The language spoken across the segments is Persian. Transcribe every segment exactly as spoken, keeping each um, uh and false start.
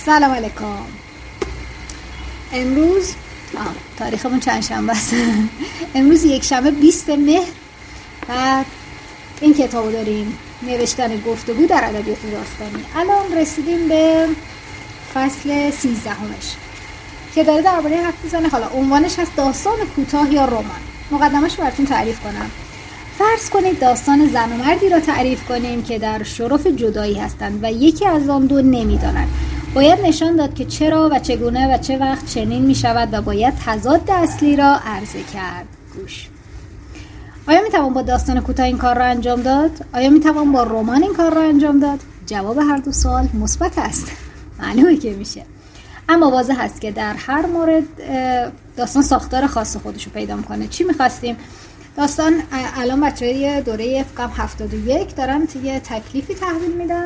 سلام علیکم. امروز آه، تاریخمون چند شنبه است. امروز یک شنبه بیست مهر و این کتابو داریم، نوشتن گفتگو در ادبیات داستانی. الان رسیدیم به فصل سیزدهمش که داره درباره حرف میزنه. حالا عنوانش هست داستان کوتاه یا رمان. مقدمه‌اش براتون تعریف کنم. فرض کنید داستان زن و مردی را تعریف کنیم که در شرف جدایی هستند و یکی از آن دو نمی‌داند. باید نشان داد که چرا و چگونه و چه وقت چنین می شود و باید تضاد اصلی را عرضه کرد. گوش. آیا می توان با داستان کوتاه این کار را انجام داد؟ آیا می توان با رمان این کار را انجام داد؟ جواب هر دو سوال مثبت است. معلومه که میشه. اما واضح است که در هر مورد داستان ساختار خاص خودش رو پیدا میکنه. چی می‌خواستیم؟ داستان الان بچه‌های دوره فقم هفتاد و یک دارن یه تکلیفی تحویل میدن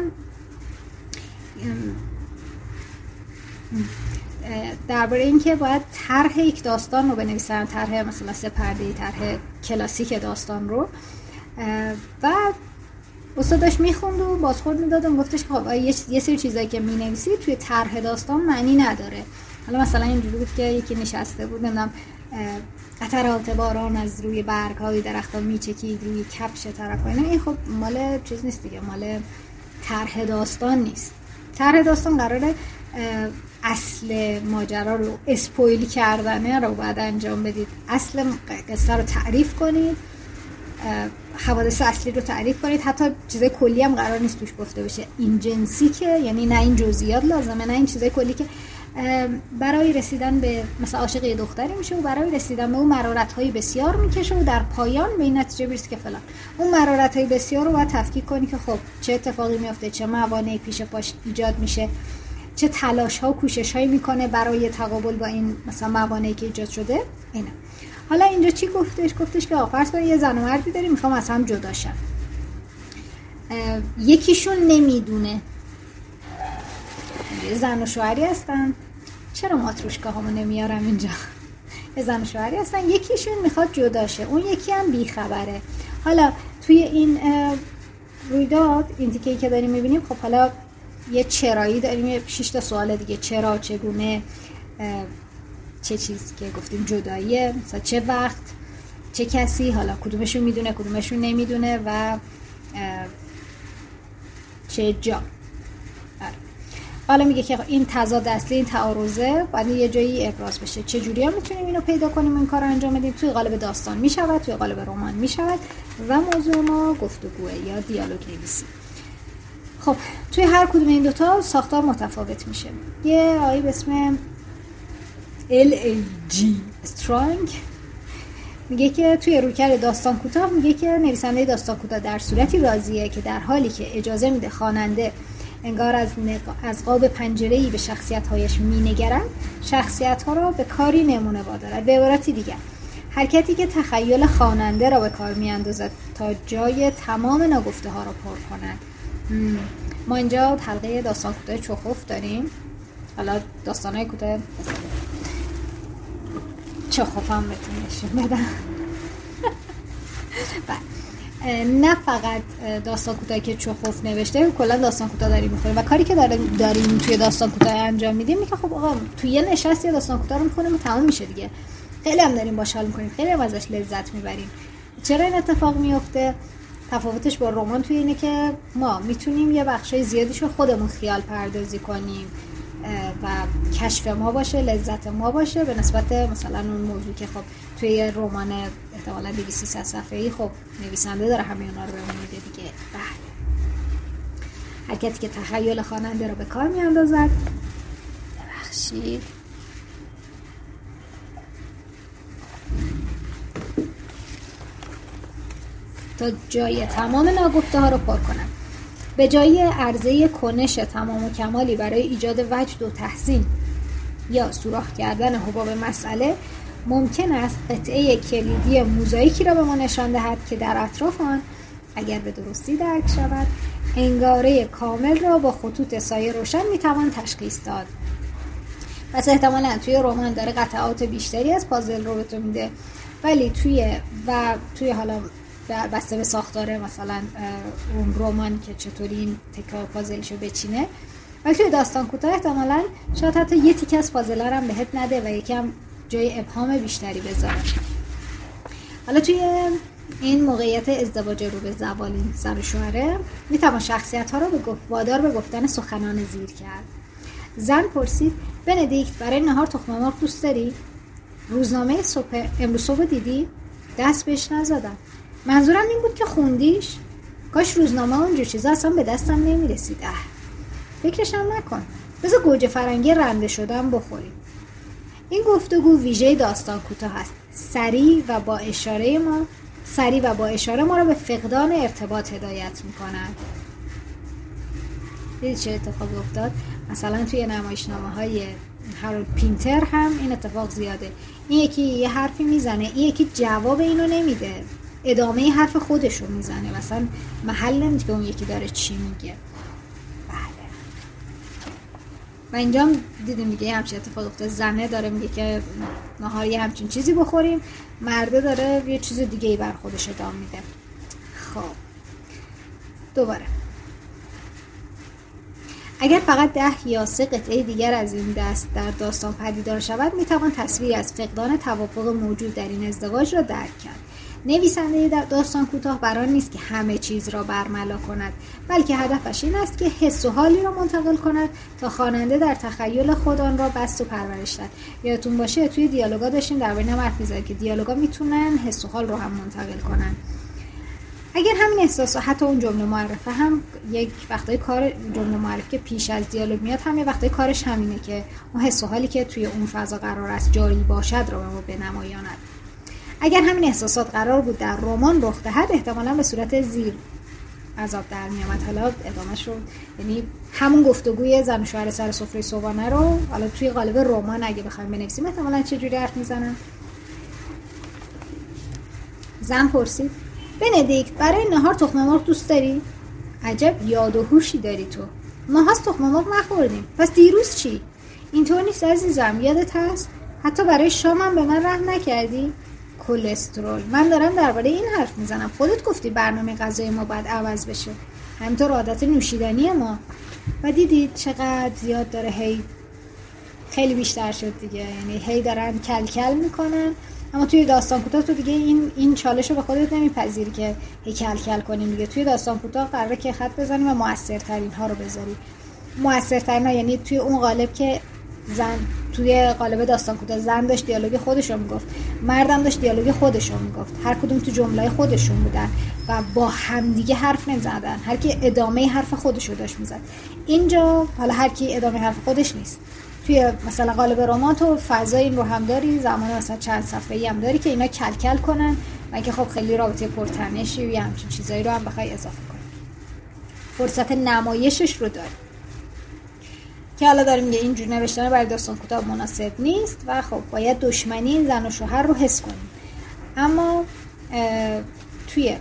درباره این که باید طرح یک داستان رو بنویسن، طرح مثلا سه پرده‌ای، طرح کلاسیک داستان رو. و استادش میخوند و بازخورد میداد و گفتش که خب یه سری چیزایی که مینویسی توی طرح داستان معنی نداره. حالا مثلا اینجوری بود که یکی نشسته بود نمیدونم قطرات باران از روی برگ‌های درختان میچکید روی کفش طرف و اینا. این خب مال چیز نیست دیگه، مال طرح داستان نیست. طرح داستان قراره اصل ماجرا رو اسپویل کردنه رو باید انجام بدید، اصل قصه رو تعریف کنید، حوادث اصلی رو تعریف کنید، حتی چیزای کلی هم قرار نیست توش گفته بشه. این جنسی که یعنی نه این جزئیات لازمه نه این چیزای کلی که برای رسیدن به مثلا عاشق یه دختری میشه و برای رسیدن به اون مرارت‌های بسیار میکشه و در پایان به این نتیجه برسه که فلان. اون مرارت‌های بسیار رو باید تفکیک کنی که خب چه اتفاقی میفته، چه موانعی پیش پاش ایجاد میشه، چه تلاش‌ها و کوشش‌هایی میکنه برای تقابل با این مثلا موانعی که ایجاد شده. اینا. حالا اینجا چی گفتش؟ گفتش که فرض کن یه زن و مردی داریم میخوام از هم جدا شن. یکیشون نمیدونه. یه زن و شوهری هستن. چرا ماتروشکاهامو نمیارم اینجا؟ یه زن و شوهری هستن، یکیشون میخواد جدا شه، اون یکی هم بیخبره. حالا توی این رویداد این تیکه‌ای که داریم میبینیم، خب حالا یه چرایی داریم، یه شش تا سوال دیگه، چرا، چگونه، چه چیزی که گفتیم جداییه، مثلا چه وقت، چه کسی، حالا کدومشون میدونه کدومشون نمیدونه و چه جا. حالا میگه که این تضاد اصلی، این تعارضه باید یه جایی ابراز بشه. چه جوری ها میتونیم اینو پیدا کنیم، این کار رو انجام بدیم؟ توی قالب داستان میشود، توی قالب رمان میشود و موضوع ما گفتگوه یا دیالوگ نویسی. خب توی هر کدوم این دوتا ساختار متفاوت میشه. یه آقایی به اسم ال ای جی استرانگ میگه که توی رویکرد داستان کوتاه میگه که نویسنده داستان کوتاه در صورتی راضیه که در حالی که اجازه میده خواننده انگار از از قاب پنجره‌ای به شخصیت‌هایش می‌نگرند، شخصیت‌ها را به کاری نمونه وادارد. به عبارتی دیگر حرکتی که تخیل خواننده را به کار می‌اندازد تا جای تمام ناگفته‌ها را پر کند. ما اینجا حلقه داستان کوتاه چخوف داریم. حالا داستان‌های کوتاه چخوف هم بهتون نشون بدم. نه فقط داستان کوتاهی که چخوف نوشته، کلا داستان کوتاه داریم می‌خونیم و کاری که داریم داریم توی داستان کوتاه انجام میدیم میگه خب آقا توی یه نشستی داستان کوتاه رو می‌خونیم و تمام میشه دیگه. خیلی هم داریم باحال حال می‌کنیم، خیلی هم ازش لذت می‌بریم. چرا این اتفاق میفته؟ تفاوتش با رمان توی اینه که ما میتونیم یه بخشای زیادیش رو خودمون خیال پردازی کنیم و کشف ما باشه، لذت ما باشه، به نسبت مثلا اون موضوع که خب توی رمان احتمالاً دویست سیصد صفحه‌ای خب نویسنده داره همه اونا رو بهمون میده دیگه. بله. حرکتی که تخیل خواننده رو به کار میاندازد. ببخشید. تا جای تمام ناگفته ها رو پر کنم. به جای عرضه کنش تمام و کمالی برای ایجاد وجد و تحسین یا سوراخ کردن حباب مسئله، ممکن است قطعه کلیدی موزاییکی را به ما نشان دهد که در اطراف آن اگر به درستی درک شود انگاره کامل را با خطوط سایه روشن میتوان تشخیص داد. پس احتمالاً توی رمان داره قطعات بیشتری از پازل رو بهتون میده، ولی توی و توی حالا بسته به ساختاره مثلا اون رمان که چطوری این تکه پازلشو بچینه، ولی توی داستان کوتاه احتمالاً شاید حتی یه تیکه از فاضله رو هم بهت نده و یکم جای ابهام بیشتری بذاره. حالا توی این موقعیت ازدواج رو به زوال این زن و شوهره میتوان شخصیت ها رو به گفت وادار به گفتن سخنان زیر کرد. زن پرسید بندیکت برای نهار تخم مرغ دوست داری؟ روزنامه صبح امروز صبح دیدی؟ دست بهش نزدم. منظورم این بود که خوندیش؟ کاش روزنامه اونجور چیزا اصلا به دستم نمیرسید. اه فکرشم نکن. بذار گوجه فرنگی رنده شدم بخوریم. این گفتگو ویژه داستان کوتاه است. سریع و با اشاره ما سریع و با اشاره ما را به فقدان ارتباط هدایت می‌کنند. دیدید چه اتفاقی افتاد؟ مثلا توی نمایشنامه‌های هارولد پینتر هم این اتفاق زیاده. این یکی یه حرفی میزنه، این یکی جواب اینو نمیده، ادامه حرف خودش رو میزنه، مثلا محل نمیده که اون یکی داره چی میگه. بله. و اینجا هم دیدیم دیگه همچین اتفاق افتاد. زنه داره میگه که نهار یه همچین چیزی بخوریم، مرده داره یه چیز دیگه ای بر خودش ادامه میده. خب دوباره اگر فقط ده یا سه قطعه دیگر از این دست در داستان پدیدار شود میتوان تصویری از فقدان توافق موجود در این ازدواج را درک کرد. نویسنده در داستان کوتاه بران نیست که همه چیز را برملا کند، بلکه هدفش این است که حس و حالی را منتقل کند تا خواننده در تخیل خود آن را بست و پرورش دهد. یادتون باشه توی دیالوگا داشتیم در بین حرف می‌زدیم که دیالوگا میتونن حس و حال رو هم منتقل کنن. اگر همین احساس و حتی اون جمله معرفه هم یک وقتای کار جمله معرفه که پیش از دیالوگ میاد هم یه وقتای کارش همینه که اون حس و حالی که توی اون فضا قرار است جاری باشد رو به ما بنمایاند. اگر همین احساسات قرار بود در رمان رخ دهد احتمالاً به صورت زیر عذاب در میامد. حالا ادامهش رو یعنی همون گفتگوی زن و شوهر سر سفره صبحانه رو حالا توی قالب رمان اگه بخوایم بنویسیم احتمالاً چه جوری حرف میزنن؟ زن پرسید بندیکت برای نهار تخم مرغ دوست داری؟ عجب یاد و هوشی داری تو. ما هست تخم مرغ نخوردیم. پس دیروز چی؟ اینطور نیست عزیزم، یادت هست؟ حتی برای شامم به من رحم نکردی؟ کلسترول. من دارم درباره این حرف میزنم. خودت گفتی برنامه غذای ما باید عوض بشه. همینطور عادت نوشیدنی ما. و دیدید چقدر زیاد داره، هی خیلی بیشتر شد دیگه. یعنی هی دارن کل کل میکنن. اما توی داستان کوتاه تو دیگه این این چالش رو به خودت نمیپذیری که هی کل کل کنیم دیگه. توی داستان کوتاه قراره که خط بزنیم و موثرترین ها رو بذاری. موثرترین ها یعنی توی اون قالب که زن توی قالب داستان کوتاه زن داشت دیالوگ خودش رو میگفت، مردم داشت دیالوگ خودش رو میگفت، هر کدوم تو جمله خودشون بودن و با همدیگه حرف نمیزدن، هر کی ادامه حرف خودش رو داشت میزد. اینجا حالا هر کی ادامه حرف خودش نیست. توی مثلا قالب رمان تو فضای این رو هم داری، زمان مثلا چند صفحه‌ای هم داری که اینا کل کل کنن و اینکه خب خیلی رابطه پرتنشی یا همچین چیزایی رو هم بخوای اضافه کنی. فرصت نمایشش رو داری. که حالا داره میگه اینجور نوشتن برای داستان کوتاه مناسب نیست و خب باید دشمنی زن و شوهر رو حس کنیم. اما توی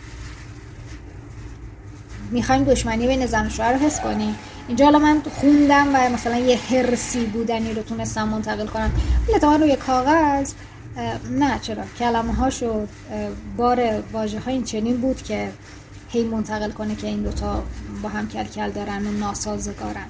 میخوایم دشمنی بین زن و شوهر رو حس کنیم. اینجا حالا من خوندم و مثلا یه حرسی بودنی رو تونستم منتقل کنم، ولی من روی کاغذ نه. چرا؟ کلمه هاشو بار واژه ها این چنین بود که هی منتقل کنه که این دوتا با هم کل کل دارن و ناسازگارن.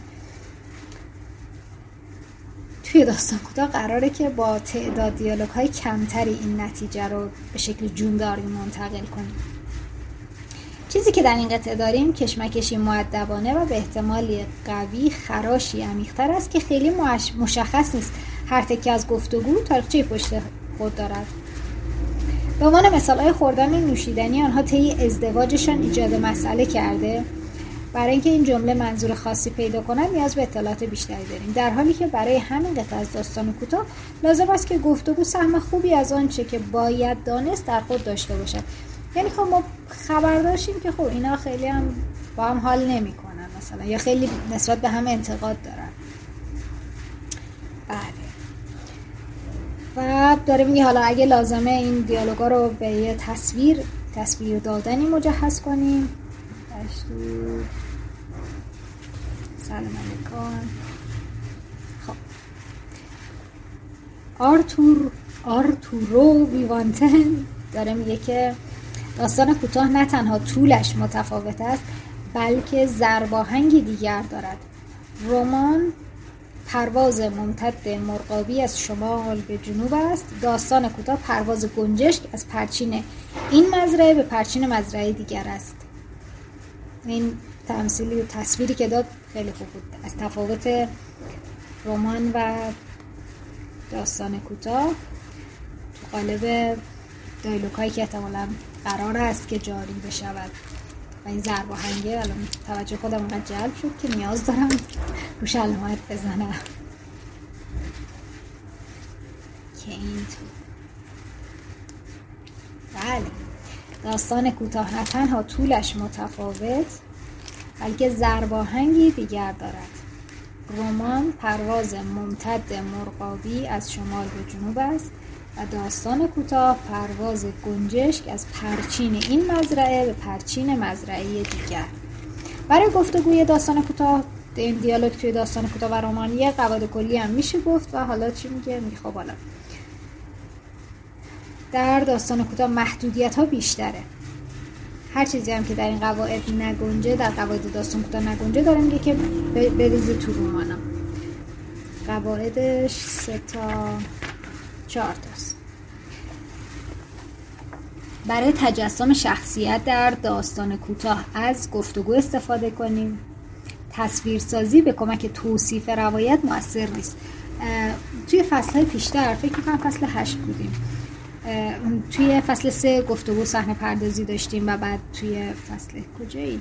توی داستان کوتاه قراره که با تعداد دیالوگ های کمتری این نتیجه رو به شکل جونداری منتقل کنیم. چیزی که در این قطعه داریم کشمکشی مؤدبانه و به احتمالی قوی خراشی عمیق‌تر است که خیلی مشخص نیست هر تکه از گفتگو تاریخچه پشت خود دارد. به عنوان مثال‌های خوردن نوشیدنی آنها طی ازدواجشان ایجاد مسئله کرده. برای اینکه این جمله منظور خاصی پیدا کنند نیاز به اطلاعات بیشتری داریم، در حالی که برای همین قطعه از داستان کوتاه لازم است که گفتگو سهم خوبی از آنچه که باید دانست در خود داشته باشد. یعنی خب ما خبر داشتیم که خب اینا خیلی هم با هم حال نمی کنن مثلا، یا خیلی نسبت به هم انتقاد دارن. بله. و داره میگه حالا اگه لازمه این دیالوگا رو به یه تصویر تصویر دادنی مجهز کنیم. دشتور سلام علیکم. خب آرتور آرتورو ویوانتن داره میگه که داستان کوتاه نه تنها طولش متفاوت است بلکه ضرباهنگی دیگر دارد. رمان پرواز ممتد مرغابی از شمال به جنوب است. داستان کوتاه پرواز گنجشک از پرچین این مزرعه به پرچین مزرعه دیگر است. این تمثیلی و تصویری که داد خیلی خوب بود از تفاوت رمان و داستان کوتاه تو قالب دایلوگ‌هایی که احتمالاً قرار است که جاری بشود و این ضرب آهنگه الان توجه خودم اونقدر جلب شد که نیاز دارم روش علامت بزنم که این تو بله داستان کوتاه نه تنها طولش متفاوت بلکه ضرب آهنگی دیگر دارد. رمان پرواز ممتد مرغابی از شمال به جنوب است و داستان کوتاه پرواز گنجشک از پرچین این مزرعه به پرچین مزرعه دیگر. برای گفتگوی داستان کوتاه این دیالوگ توی داستان کوتاه و رمان یه قواعد کلی هم میشه گفت و حالا چی میگه میخوام بالا. در داستان کوتاه محدودیت ها بیشتره. هر چیزی هم که در این قواعد نگنجه در قواعد داستان کوتاه نگنجه داره میگه که بریزه تو رمانم. قواعدش سه تا چهار تاست. برای تجسم شخصیت در داستان کوتاه از گفتگو استفاده کنیم. تصویرسازی به کمک توصیف روایت مؤثر نیست. توی فصل‌های پیشتر فکر می‌کنم فصل هشت بودیم. توی فصل سه گفتگو صحنه پردازی داشتیم و بعد توی فصل کجایی؟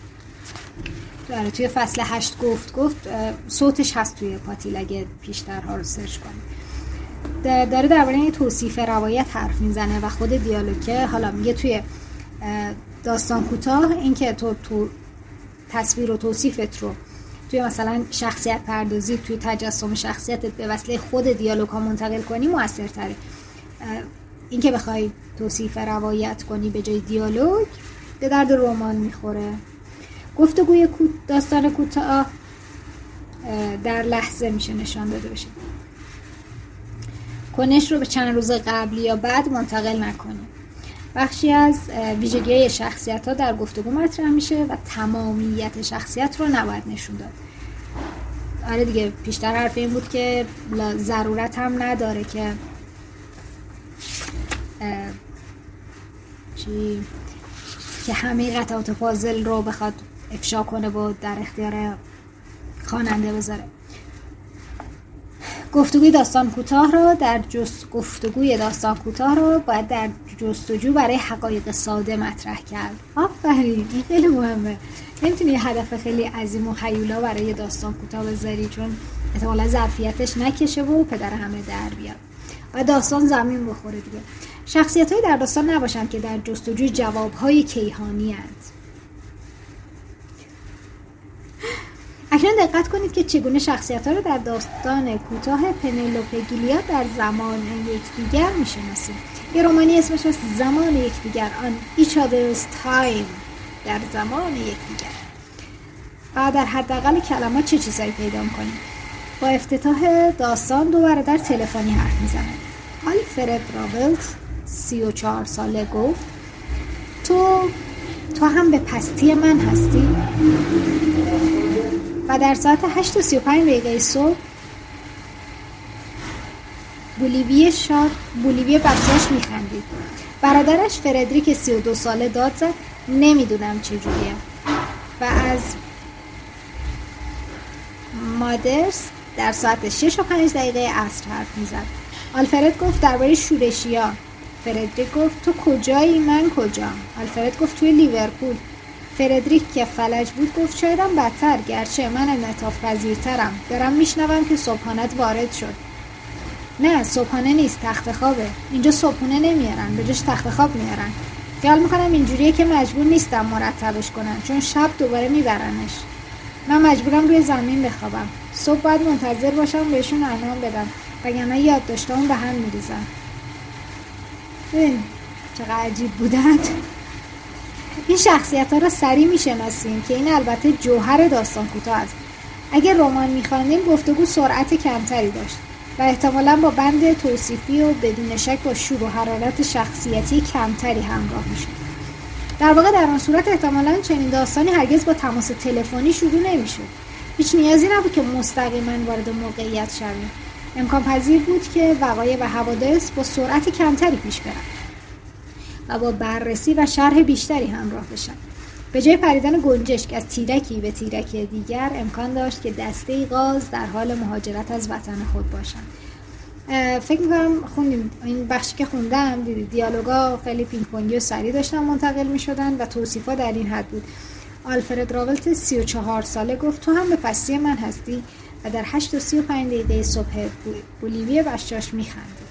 توی فصل هشت گفت گفت صوتش هست توی پاتیل اگه پیشترها رو سرچ کنیم. داره درباره توصیف روایت حرف میزنه و خود دیالوگه حالا میگه توی داستان کوتاه این که تو تو تصویر و توصیفت رو توی مثلا شخصیت پردازی توی تجسم شخصیتت به وسیله خود دیالوگ ها منتقل کنی موثرتره. این که بخوای توصیف روایت کنی به جای دیالوگ به درد رمان میخوره. گفتگوی داستان کوتاه در لحظه میشه نشان داده بشه. کنش رو به چند روز قبل یا بعد منتقل نکنیم. بخشی از ویژگی شخصیت ها در گفتگو مطرح میشه و تمامیت شخصیت رو نباید نشون داد. آره دیگه پیشتر حرف این بود که ضرورت هم نداره که چی که همه قطعات پازل رو بخواد افشا کنه و در اختیار خواننده بذاره. گفتگوی داستان کوتاه رو در جست گفتگوی داستان کوتاه رو باید در جستجو برای حقایق ساده مطرح کرد. آفرین، این خیلی مهمه. نمیتونی یه هدف خیلی عظیم و هیولا برای داستان کوتاه بذاری چون احتمالاً ظرفیتش نکشه و پدر همه در بیاد و داستان زمین بخوره دیگه. شخصیت‌هایی در داستان نباشن که در جستجوی جواب‌های کیهانی اند. اکنون دقت کنید که چگونه شخصیت‌ها رو در داستان کوتاه پنلوپه گیلیاد در زمان یکدیگر می‌شناسیم. یه رمانی اسمش هست زمان یکدیگر on each other's time، در زمان یکدیگر. و در حداقل کلمات چه چیزایی پیدا می‌کنیم؟ با افتتاح داستان دو برادر تلفنی حرف می‌زنند. آلفرد راولت سی و چهار ساله گفت تو تو هم به پستی من هستی؟ و در ساعت هشت و سی و پنج دقیقه صبح بولیوی شاد بولیوی بچه‌اش میخندید. برادرش فردریک سی و دو ساله داد زد نمیدونم چجوریه و از مادرس در ساعت شش و پنج دقیقه عصر حرف میزد. آلفرد گفت درباره شورشی‌ها. فردریک گفت تو کجایی؟ من کجام؟ آلفرد گفت توی لیورپول. فردریک که فلج بود گفت شایدم بدتر، گرچه من انعطاف پذیرترم. دارم میشنوم که صبحانت وارد شد. نه صبحانه نیست، تخت خوابه. اینجا صبحونه نمیارن، به جاش تخت خواب میارن. خیال میکنم اینجوریه که مجبور نیستم مرتبش کنن چون شب دوباره میبرنش. من مجبورم روی زمین بخوابم. صبح باید منتظر باشم بهشون انعام بدم وگرنه یادداشتامون به هم میریزن. ببین چقدر عجیب بودن. این شخصیت ها را سریع میشناسیم که این البته جوهر داستان کوتاه است. اگر رمان میخواندیم گفتگو سرعت کمتری داشت و احتمالاً با بند توصیفی و بدون شک با شور و حرارت شخصیتی کمتری همراه میشد. در واقع در آن صورت احتمالاً چنین داستانی هرگز با تماس تلفنی شروع نمیشد. هیچ نیازی نبود که مستقیما وارد موقعیت شویم. امکان پذیر بود که وقایع و حوادث با سرعت کمتری پیش برن و با بررسی و شرح بیشتری همراه بشن. به جای پریدن گنجشک از تیرکی به تیرکی دیگر، امکان داشت که دسته غاز در حال مهاجرت از وطن خود باشند. فکر می‌کنم خوندیم این بخشی که خوندم، دیدید دیالوگا خیلی پینگ پونگی و سریع داشتن منتقل می‌شدن و توصیفا در این حد بود. آلفرد راولت سی و چهار ساله گفت تو هم به پستی من هستی و در هشت و سی و پنج دقیقه صبح بولیوی بشاش می‌خندید.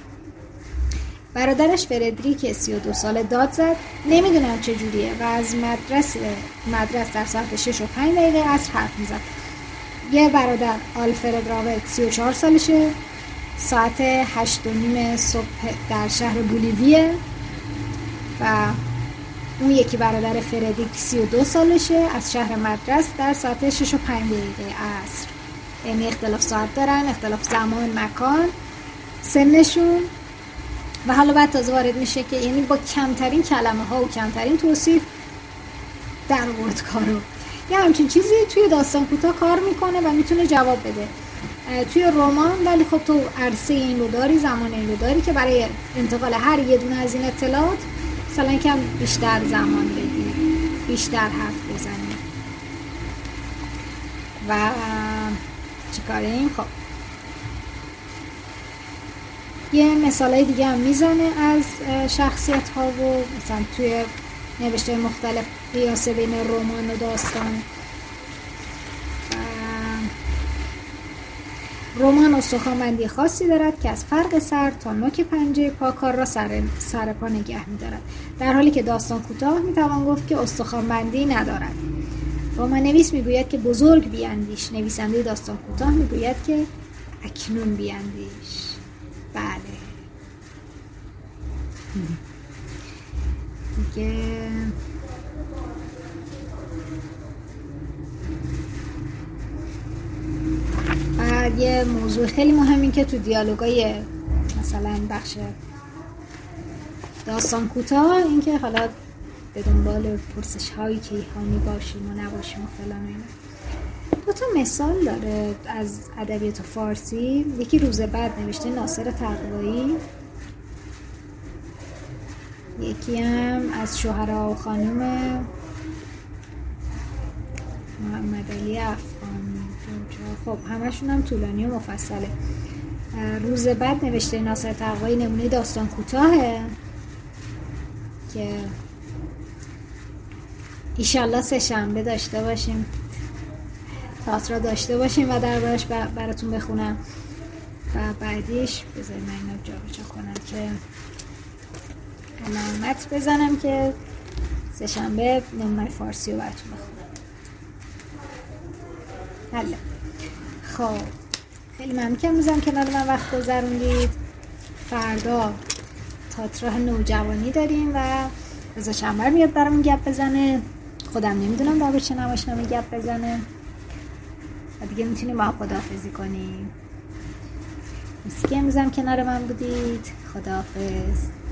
برادرش فردریک سی و دو ساله داد زد نمیدونم چجوریه و از مدرسه مدرسه در ساعت شش و پنج دقیقه عصر حرف میزد. یه برادر آلفرد راولت سی و چهار سالشه، ساعت هشت و نیم صبح در شهر بولیویه و اون یکی برادر فردریک سی و دو سالشه، از شهر مدرسه در ساعت شش و پنج دقیقه عصر. یعنی اختلاف ساعت دارن، اختلاف زمان، مکان، سنشون. و حالا بعد تازه وارد میشه که یعنی با کمترین کلمه ها و کمترین توصیف در آورد کارو. یه همچین چیزی توی داستان کوتاه کار میکنه و میتونه جواب بده. توی رمان ولی خب تو عرصه این رو داری، زمان این رو داری که برای انتقال هر یه دونه از این اطلاعات مثلا کم بیشتر زمان بدی، بیشتر حرف بزنی. و چیکاریم؟ خب یه مثالای دیگه هم میزنه از شخصیت ها و مثلا توی نوشته مختلف قیاسه بین رمان و داستان. رمان استخوان‌بندی خاصی دارد که از فرق سر تا نوک پنجه پا کار را سر, سر پا نگه می‌دارد، در حالی که داستان کوتاه می‌توان گفت که استخوان‌بندی ندارد. رمان نویس میگوید که بزرگ بیاندیش، نویسنده داستان کوتاه میگوید که اکنون بیاندیش. بله دیگه بعد یه موضوع خیلی مهمی که تو دیالوگای مثلا بخش داستان کوتاه این که حالا به دنبال پرسش هایی که ایهانی باشیم و نباشیم و فلان اینا. دو تا مثال داره از ادبیات فارسی. یکی روز بعد نوشته ناصر تقوایی، یکی هم از شوهرا و خانم محمد علی افغانی. خب همشون هم طولانی و مفصله. روز بعد نوشته ناصر تقوایی نمونه داستان کوتاهه که ایشالله سه شنبه داشته باشیم، تئاتر داشته باشیم و دربارش براتون بخونم. و بعدیش بذاریم من اینو جا بجا کنم که علامت بزنم که سه شنبه نمونه فارسی رو براتون بخونم. حالا خب خیلی ممنون که امروز هم کنار من وقت گذروندید. فردا تئاتر نوجوانی داریم و رضا شنبر میاد برامون گپ بزنه. خودم نمیدونم در چه نمایشنامه گپ بزنه و دیگه میتونیم با هم خداحافظی کنیم. مرسی که امروز هم کنار من بودید. خداحافظ.